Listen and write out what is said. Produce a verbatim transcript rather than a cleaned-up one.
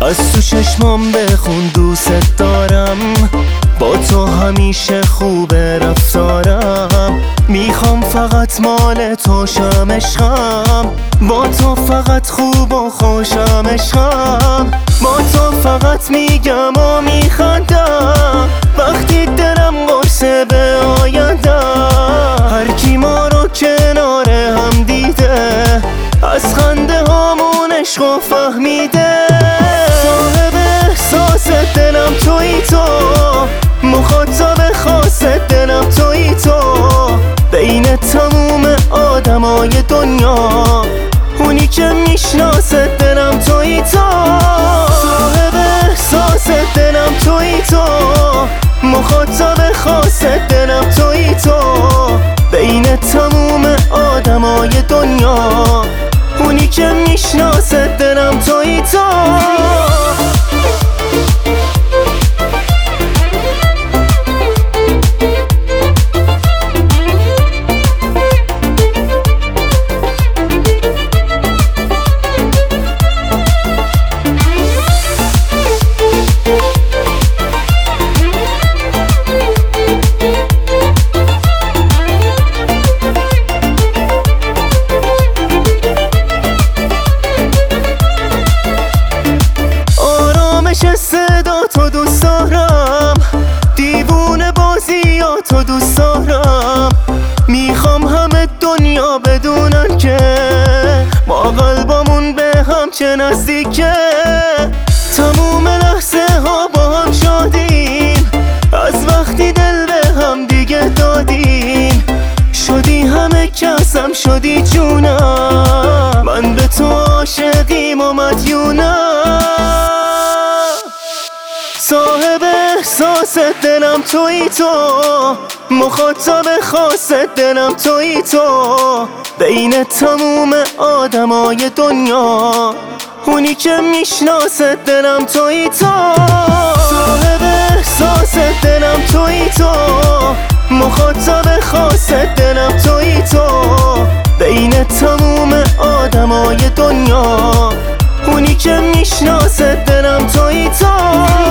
از تو چشمام بخون دوست دارم، با تو همیشه خوبه رفتارم. میخوام فقط مال تو شم عشقم، با تو فقط خوب و خوشم عشقم. با تو فقط میگم و میخندم وقتی دلم قرصه به آیندم. هر کی ما رو کنار هم دیده از خنده هامون عشق و فهمیده. صاحب احساس دلم تویی تو، مخاطب خاص دلم تویی تو. بین تموم آدمای دنیا اونی که میشناسه دلم تویی تو. صاحب احساس دلم تویی تو، مخاطب خاص دلم تویی تو. بین تموم آدمای دنیا اونی که میشناسه دلم تویی تو. صدا تو دوست دارم، دیوونه بازی یا تو دوست دارم. میخوام همه دنیا بدونن که ما قلبمون به هم چه نزدیکه. تموم لحظه ها با هم شادیم، از وقتی دل به هم دیگه دادیم. شدی همه کسم شدی جونم، من به تو عاشقیم و مدیونم. صاحب احساس دلم تویی تو، مخاطب خاص دلم تویی تو. بین تموم آدمای دنیا اونی که میشناسه دلم تویی تو. صاحب احساس دلم تویی تو، مخاطب خاص دلم تویی تو. بین تموم آدمای دنیا اونی که میشناسه دلم تویی تو.